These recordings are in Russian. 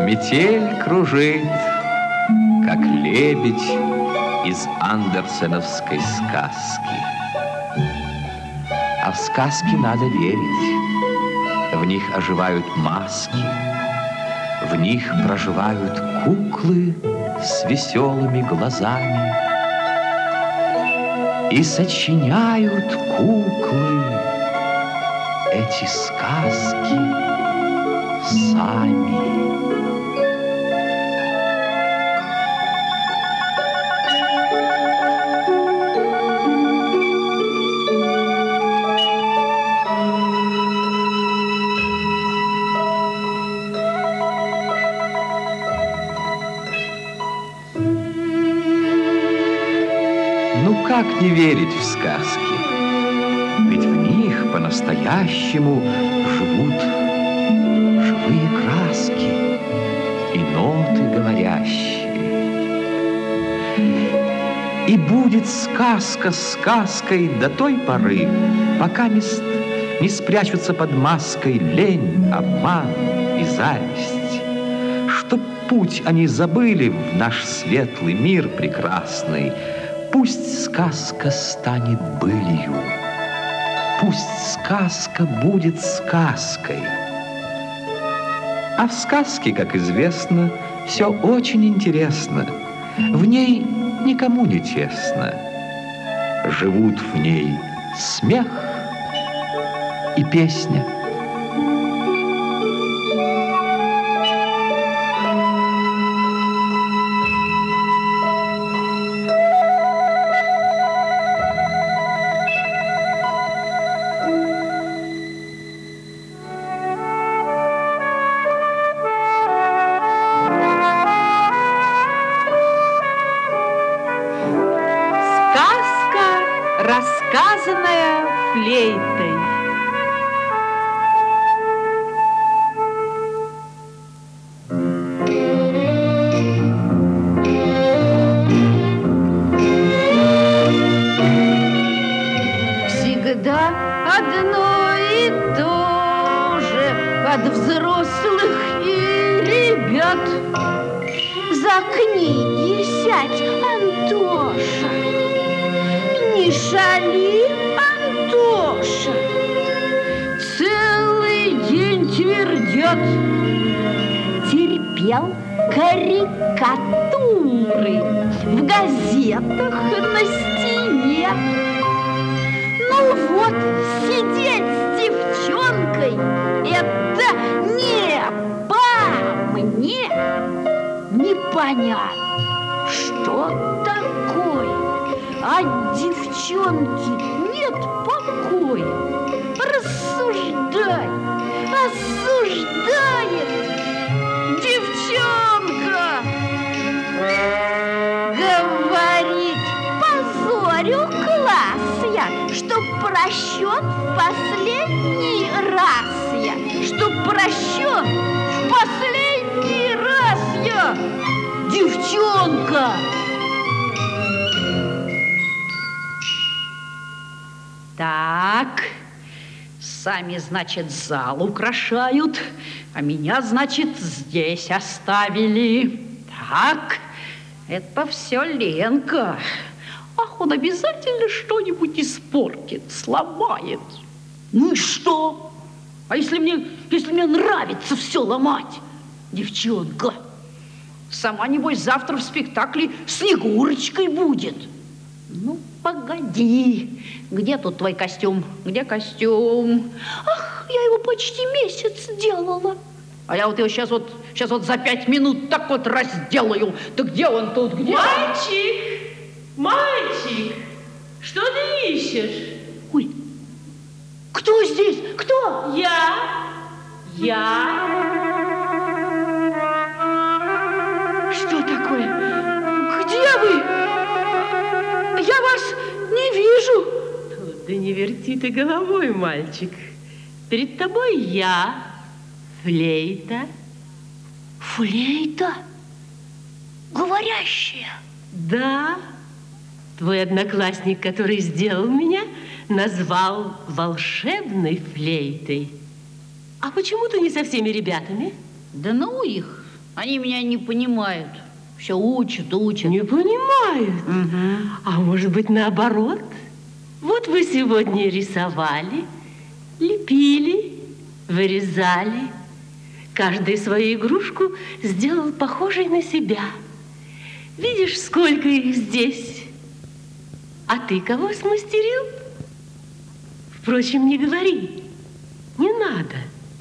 Метель кружит, как лебедь из андерсеновской сказки. А в сказки надо верить. В них оживают маски, в них проживают куклы с веселыми глазами. И сочиняют куклы эти сказки сами. Ну как не верить в сказки? Ведь в них по-настоящему живут живые краски и ноты говорящие. И будет сказка сказкой до той поры, пока не спрячутся под маской лень, обман и зависть. Чтоб путь они забыли в наш светлый мир прекрасный, пусть сказка станет былью, пусть сказка будет сказкой. А в сказке, как известно, все очень интересно. В ней никому не тесно. Живут в ней смех и песня. Рассказанная флейтой. Всегда одно и то же от взрослых и ребят. За книги сядь, Антоша. Не шали, Антоша, целый день твердят. Терпел карикатуры в газетах на стене. Ну вот, сидеть с девчонкой — это не по мне. Непонятно, что такое. От девчонки нет покоя. Рассуждай, осуждает девчонка. Говорит, позорю класс я, чтоб прощен в последний раз я, чтоб прощен в последний раз я. Девчонка! Так, сами, значит, зал украшают, а меня, значит, здесь оставили. Так, это все Ленка. Ах, он обязательно что-нибудь испортит, сломает. Ну и что? А если мне нравится все ломать? Девчонка, сама, небось, завтра в спектакле Снегурочкой будет. Ну, погоди. Где тут твой костюм? Где костюм? Ах, я его почти месяц делала. А я вот его сейчас вот за 5 минут так вот разделаю. Да где он тут? Где? Мальчик, что ты ищешь? Ой, кто здесь? Кто? Я. Что такое? Где вы? Я вас не вижу. Да не верти ты головой, мальчик. Перед тобой я, флейта. Флейта? Говорящая? Да, твой одноклассник, который сделал меня, назвал волшебной флейтой. А почему ты не со всеми ребятами? Да ну их. Они меня не понимают. Все учат, учат. Не понимают. Угу. А может быть, наоборот? Вот вы сегодня рисовали, лепили, вырезали. Каждый свою игрушку сделал похожей на себя. Видишь, сколько их здесь? А ты кого смастерил? Впрочем, не говори. Не надо.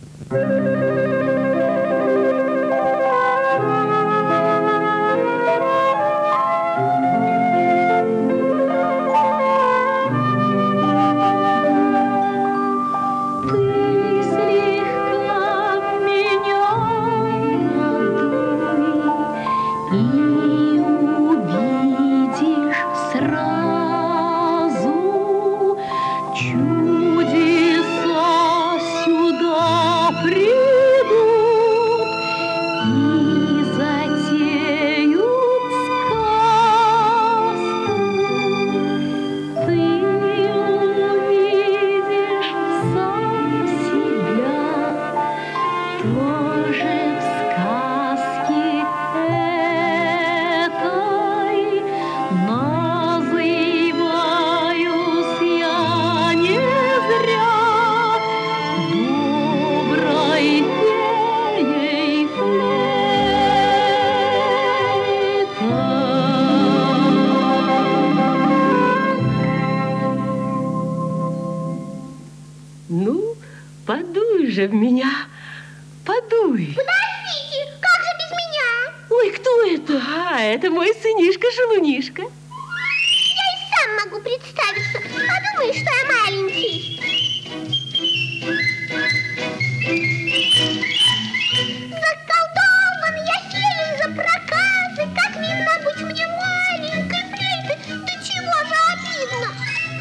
Ну, подуй же в меня, подуй. Подождите, как же без меня? Ой, кто это? А, это мой сынишка-шалунишка. Я и сам могу представиться. Подумай, что я маленький. Заколдован, я фея за проказы. Как видно, будь мне маленькой флейты. Да чего же обидно?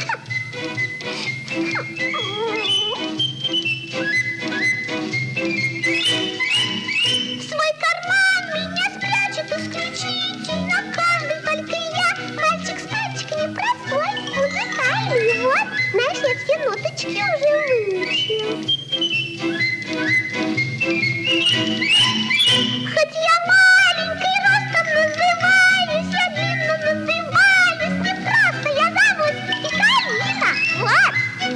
В свой карман меня спрячут исключительно каждый, только я, мальчик с пальчиками простой, музыкальный. Вот, знаешь, я все ноточки уже выучил. Хоть я маленькой ростом называюсь, я длинно называюсь, не просто я зовусь Пикалина. Вот.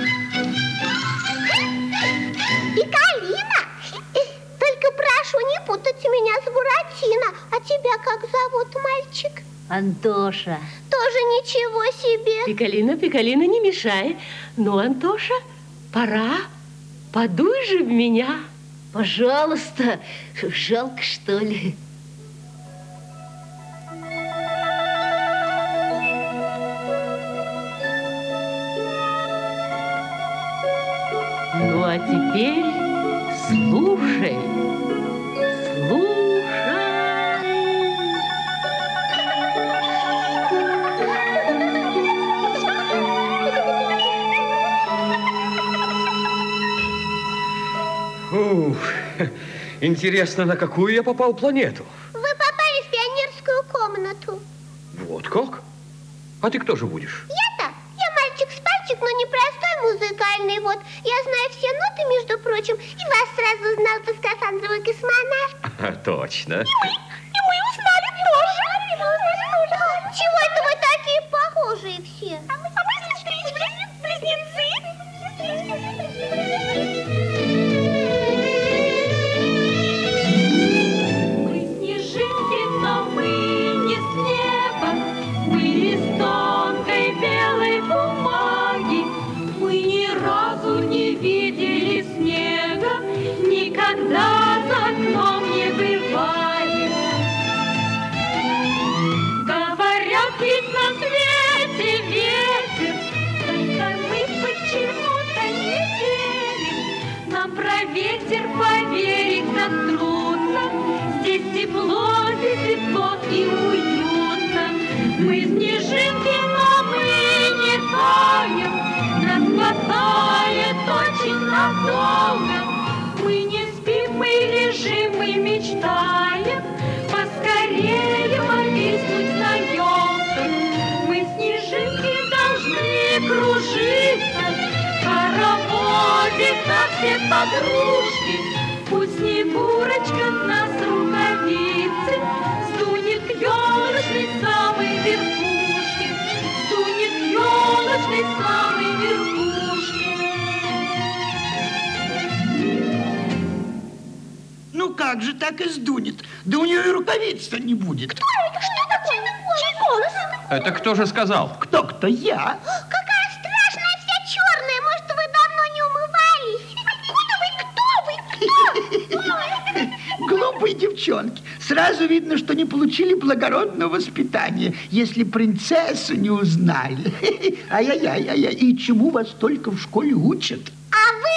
Пикалина. Только прошу не путать меня с Буратино. А тебя как зовут, мальчик? Антоша. Тоже ничего себе. Пикалина, Пикалина, не мешай. Ну, Антоша, пора. Подуй же в меня. Пожалуйста. Жалко, что ли? Ну, а теперь слушай, слушай. Ух, интересно, на какую я попал планету? Вы попали в пионерскую комнату. Вот как? А ты кто же будешь? Я-то? Я мальчик с пальчик, но не простой музыкальный. Вот, я знаю все ноты, между прочим, и вас сразу узнал по скафандровый космонавт. Точно. И мы узнали тоже. Чего это вы такие похожие все? А мы сестрички, близнецы. Мы снежинки, но мы не с неба, мы из тонкой белой бумаги. Мы ни разу не видели снега, никогда за окном не бывали. Говорят, есть на свете ветер, только мы почему-то не верим. Нам про ветер поверить так трудно. Здесь тепло, здесь светло и уютно. Мы снежинки, но мы не таем. Нас хватает очень надолго. Мы не спим, мы лежим, мы мечтаем поскорее повиснуть на елках. Мы снежинки должны кружиться в хороводе, как все подружки. Пусть Снегурочка в нас рукавицы. так и сдунет. Да у нее и рукавиц-то не будет. Кто это? Что такое? Чей голос? Это кто же сказал? Кто-кто? Я. Какая страшная вся черная. Может, вы давно не умывались? Откуда вы? Кто вы? Кто? Глупые девчонки. Сразу видно, что не получили благородного воспитания, если принцессу не узнали. Ай-яй-яй-яй. И чему вас только в школе учат? А вы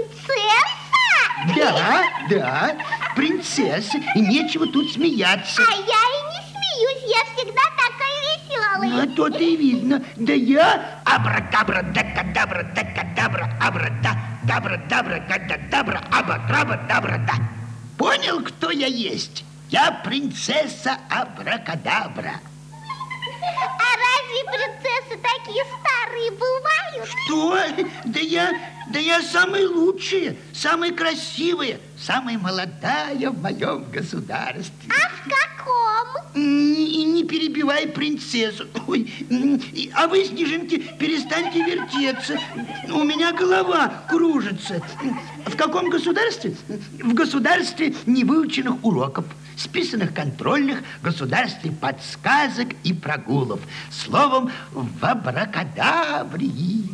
принцесса? Да, принцесса. И нечего тут смеяться. А я и не смеюсь. Я всегда такая веселая. А то-то и видно. Да я абракабра-дакадабра, дакадабра, абрада-дабра-дабра, кададабра, абакраба-дабра-да. Понял, кто я есть? Я принцесса Абракадабра. А разве принцессы такие старые бывают? Что? Да я самая лучшая, самая красивая, самая молодая в моем государстве. А в каком? И не перебивай принцессу. Ой, а вы, снежинки, перестаньте вертеться. У меня голова кружится. В каком государстве? В государстве невыученных уроков, списанных контрольных, государстве подсказок и прогулов. Словом, в абракадабрии.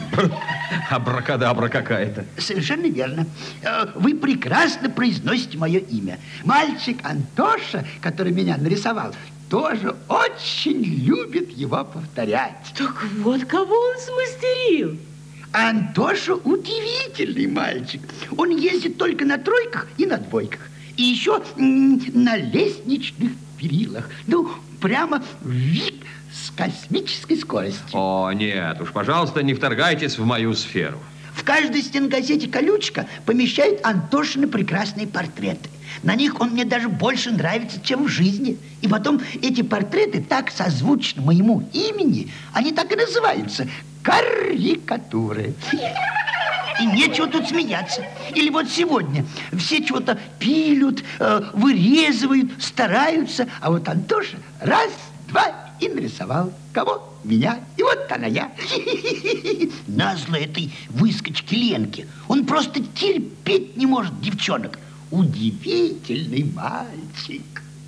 Абракадабра какая-то. Совершенно верно. Вы прекрасно произносите мое имя. Мальчик Антоша, который меня нарисовал, тоже очень любит его повторять. Так вот, кого он смастерил? Антоша удивительный мальчик. Он ездит только на тройках и на двойках. И еще на лестничных перилах. Ну, прямо вик с космической скоростью. О, нет уж, пожалуйста, не вторгайтесь в мою сферу. В каждой стенгазете «Колючка» помещают Антошины прекрасные портреты. На них он мне даже больше нравится, чем в жизни. И потом эти портреты так созвучны моему имени, они так и называются – карикатуры. И нечего тут смеяться. Или вот сегодня все чего-то пилют, вырезывают, стараются, а вот Антоша раз, два и нарисовал. Кого? Меня. И вот она я. Назло этой выскочки Ленки. Он просто терпеть не может девчонок. Удивительный мальчик.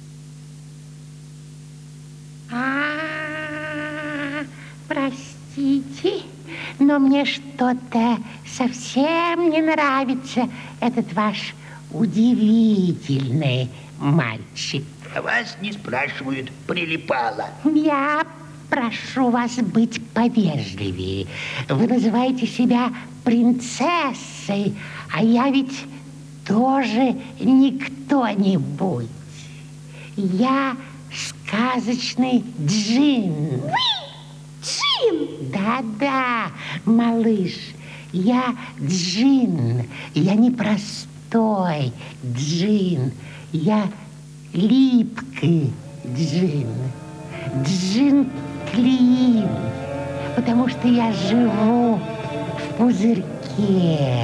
Простите, но мне что-то совсем не нравится этот ваш удивительный мальчик. Вас не спрашивают, прилипала. Я прошу вас быть повежливее. Вы называете себя принцессой, а я ведь тоже не кто-нибудь. Я сказочный джин. Вы джин? Да-да, малыш, я джин. Я не простой джин, я липкий джин. Джин Клин, потому что я живу в пузырьке.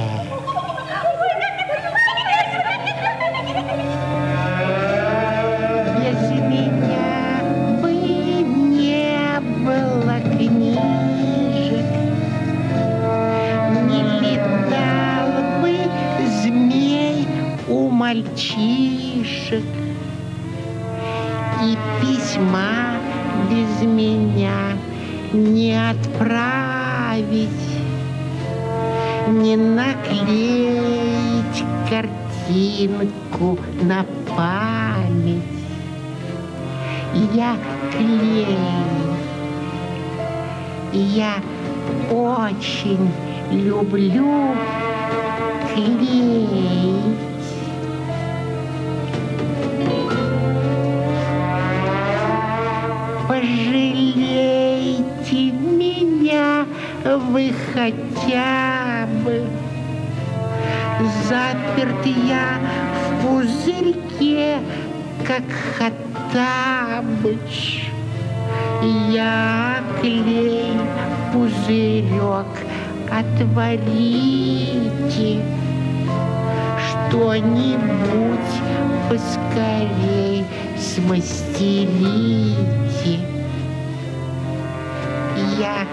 Без меня бы не было книжек, не летал бы змей у мальчишек, и письма без меня не отправить, не наклеить картинку на память. Я клею. Я очень люблю клеить. Пожалейте меня вы хотя бы. Заперт я в пузырьке, как Хоттабыч. Я клей пузырек, отворите. Что-нибудь поскорей смастерите. Я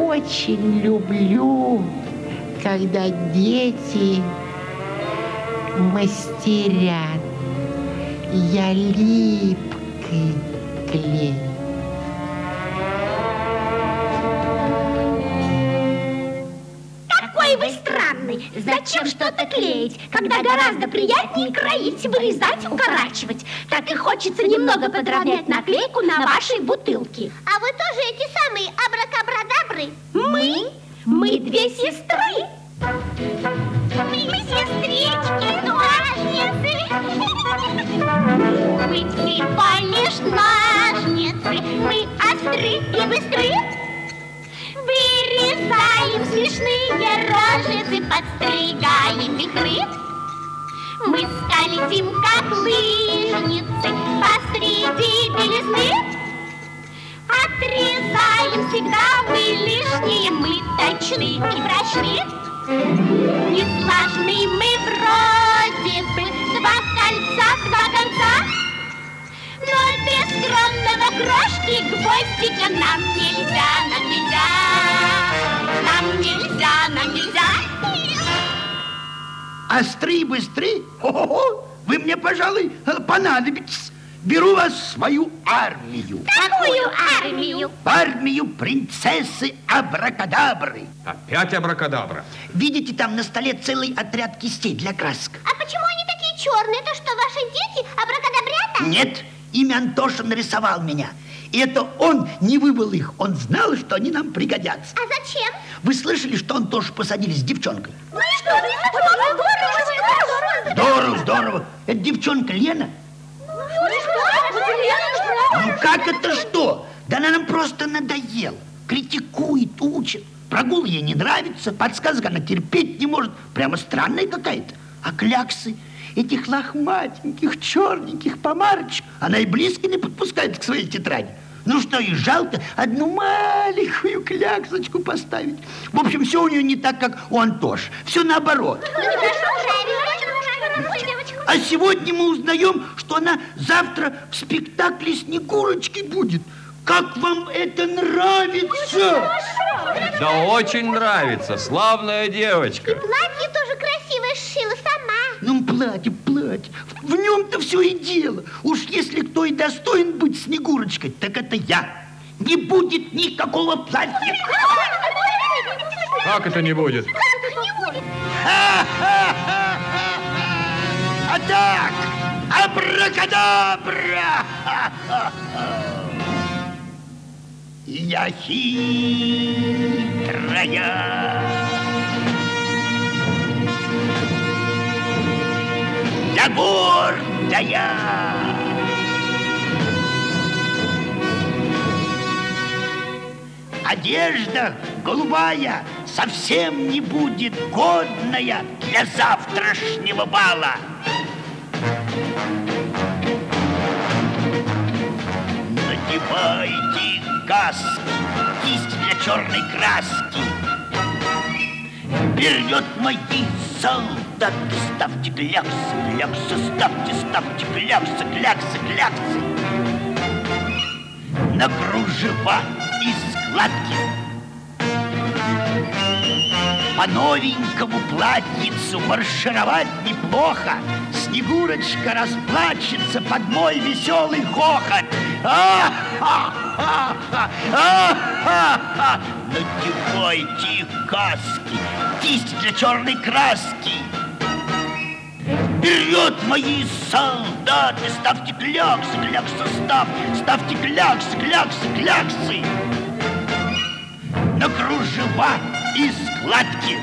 очень люблю, когда дети мастерят. Я липкий клей. Какой вы странный! Зачем что-то клеить, когда гораздо приятнее кроить, вырезать, укорачивать? Так и хочется немного подровнять наклейку на вашей бутылке. А вы тоже эти самые абракабрадабры? Мы две сестры. Мы сестрички, ножницы. Мы всего лишь ножницы. Мы остры и быстры. Вырезаем смешные рожицы, подстригаем вихры. Мы скользим, как лыжницы, посреди белизны. Отрезаем всегда мы лишнее, мы точны и прочны. Неслажны мы вроде бы, два кольца, два конца. Но без скромного крошки гвоздика нам нельзя, нам нельзя. Нам нельзя, нам нельзя. Остры и быстры? Ого-го! Вы мне, пожалуй, понадобитесь. Беру вас в свою армию. Какую армию? В армию принцессы Абракадабры. Опять абракадабра. Видите, там на столе целый отряд кистей для красок. А почему они такие черные? Это что, ваши дети абракадабрята? Нет, имя Антоша нарисовал меня. И это он не выбрал их. Он знал, что они нам пригодятся. А зачем? Вы слышали, что Антошу посадили с девчонкой? Ну и что? Здорово. Здорово. Это девчонка Лена. Ну как это что? Да она нам просто надоела. Критикует, учит. Прогул ей не нравится, подсказок она терпеть не может. Прямо странная какая-то. А кляксы этих лохматеньких, черненьких помарочек она и близко не подпускает к своей тетради. Ну что, и жалко одну маленькую кляксочку поставить. В общем, все у нее не так, как у Антоши. Все наоборот. А сегодня мы узнаем, что она завтра в спектакле «Снегурочки» будет. Как вам это нравится? Да очень нравится, славная девочка. И платье тоже красивое сшила сама. Ну, платье. В нем-то все и дело. Уж если кто и достоин быть Снегурочкой, так это я. Не будет никакого платья. Как это не будет? А так, абракадабра! Я хитрая. Я гордая. Одежда голубая совсем не будет годная для завтрашнего бала. Надевайте каски, кисть для черной краски. Вперед, мои солдаты, ставьте кляксы, кляксы, ставьте кляксы, кляксы, кляксы. На кружева и складки. По новенькому платьицу маршировать неплохо. Снегурочка расплачется под мой веселый хохот. Надевайте каски, кисть для черной краски. Вперед, мои солдаты, ставьте кляксы, кляксы, ставьте кляксы, кляксы, кляксы. На кружева и складки.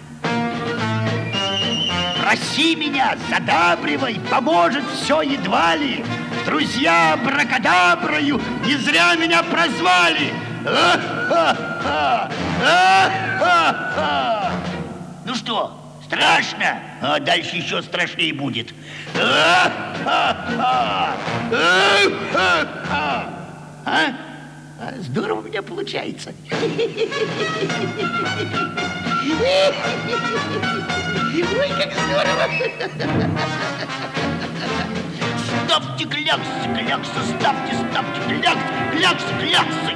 Проси меня, задабривай, поможет все едва ли. Друзья абракадаброю не зря меня прозвали. Ну что, страшно? А дальше еще страшнее будет. Здорово у меня получается. Ой, как здорово! Ставьте кляксы, кляксы, ставьте кляксы, кляксы, кляксы.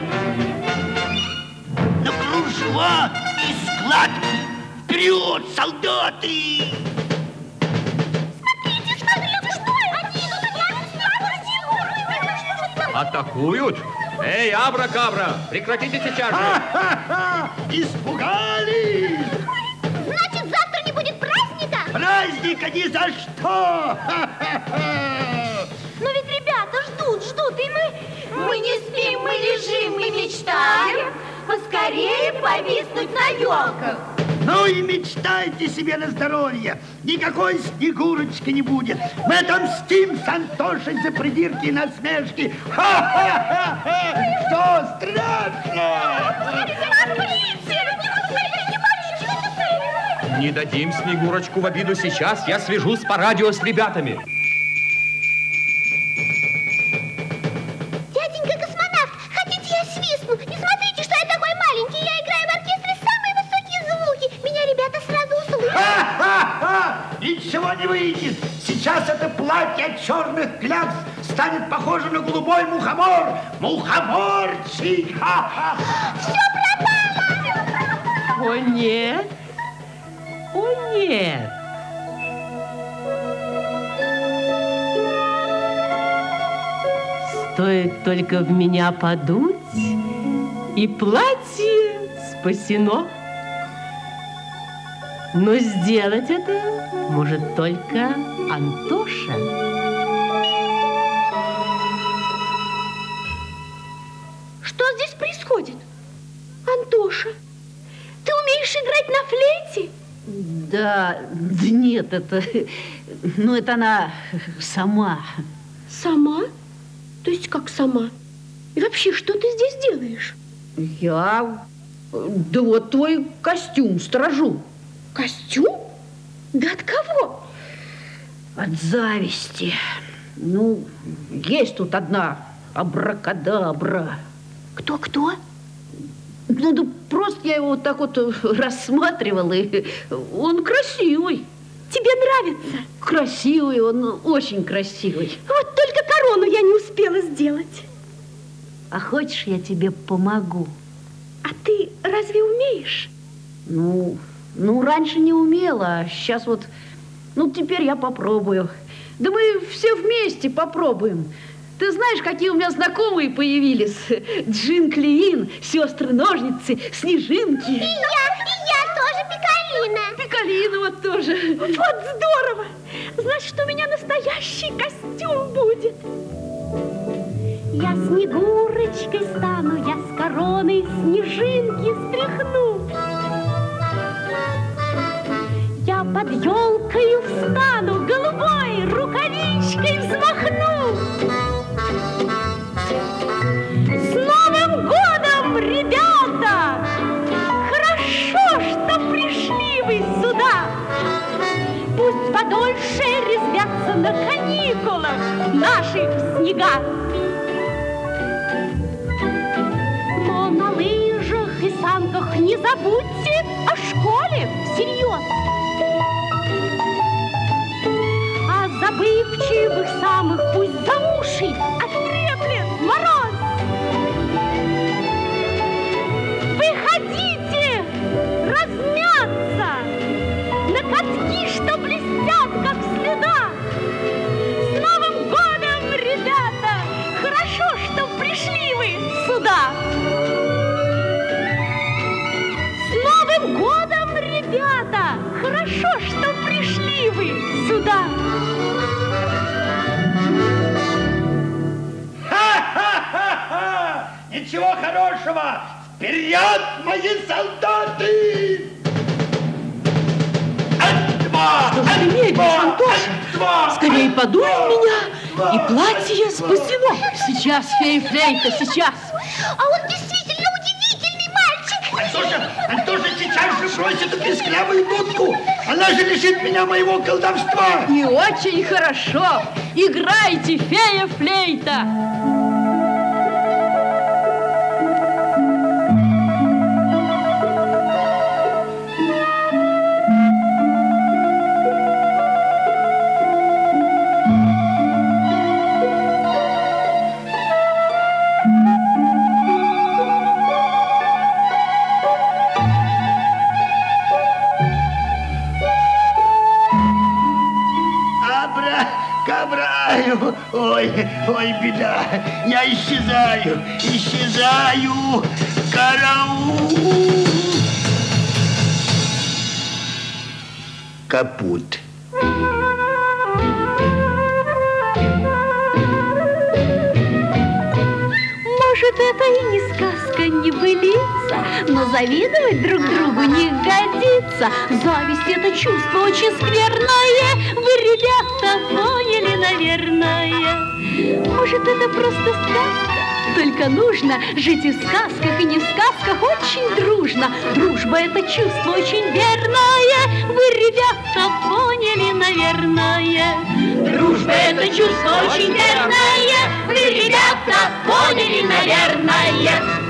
На кружева и складки. Вперед, солдаты! Атакуют? Эй, Абракабра, прекратите сейчас же! Ха-ха-ха! Испугались! Значит, завтра не будет праздника? Праздника ни за что! Ха-ха-ха! Но ведь ребята ждут, и мы... Мы не спим, мы лежим, мы мечтаем поскорее повиснуть на елках. Ну и мечтайте себе на здоровье. Никакой Снегурочки не будет. Мы отомстим с Антошей за придирки и насмешки. Ха-ха-ха-ха! Что страшно? Не дадим Снегурочку в обиду сейчас. Я свяжусь по радио с ребятами. Дяденька космонавт, хотите я свистну? Не смотрите, что я такой маленький. Я играю в оркестре самые высокие звуки. Меня ребята сразу услышат. Ха-ха-ха! Ничего не выйдет. Сейчас это платье от черных клякс станет похожим на голубой мухомор. Мухоморчик! Ха-ха! Все пропало! О, нет. О, нет. Стоит только в меня подуть, и платье спасено. Но сделать это может только Антоша. Что здесь происходит? Антоша, ты умеешь играть на флейте? Да нет, это... Ну, это она сама. Сама? То есть как сама? И вообще, что ты здесь делаешь? Я... Да вот твой костюм сторожу. Костюм? Да от кого? От зависти. Ну, есть тут одна абракадабра. Кто-кто? Ну, да просто я его вот так вот рассматривала, и он красивый. Тебе нравится? Красивый, он очень красивый. Вот только корону я не успела сделать. А хочешь, я тебе помогу? А ты разве умеешь? Ну, раньше не умела, а сейчас вот... Ну, теперь я попробую. Да мы все вместе попробуем. Ты знаешь, какие у меня знакомые появились? Джин Клеин, сестры-ножницы, снежинки. И я тоже Пикалина. Пикалина вот тоже. Вот здорово! Значит, у меня настоящий костюм будет. Я Снегурочкой стану, я с короной снежинки стряхну. Я под елкою встану, голубой рукавичкой взмахну. С Новым годом, ребята! Хорошо, что пришли вы сюда. Пусть подольше резвятся на каникулах наших в снегах. Но на лыжах и санках не забудьте о школе всерьез. А забывчивых самых пусть за уши оттреплет мороз. Выходите размяться на катки, что блестят, как в следах. С Новым годом, ребята! Хорошо, что пришли вы сюда. С Новым годом, ребята! Хорошо, что пришли вы сюда. Ха-ха-ха-ха! Ничего хорошего! Вперед, мои солдаты! Что же ты медлишь, Антоша? Скорее подуй в меня, и платье спасено. Сейчас, фея флейта, сейчас. А он действительно удивительный мальчик. Антоша сейчас же бросит эту песклявую дудку. Она же лишит меня моего колдовства. И очень хорошо. Играйте, фея флейта. Абра-кабра. исчезаю. Ой, ой, беда. Я исчезаю, исчезаю. Караул. Капут. Может, это и не сказка, не былица, но завидовать друг другу не годится. Зависть — это чувство очень скверное, вы, ребята, поняли, наверное. Может, это просто сказка, только нужно жить и в сказках, и не в сказках очень дружно. Дружба — это чувство очень верное, вы, ребята, поняли, наверное. Дружба — это чувство очень верное, вы, ребята, поняли, наверное.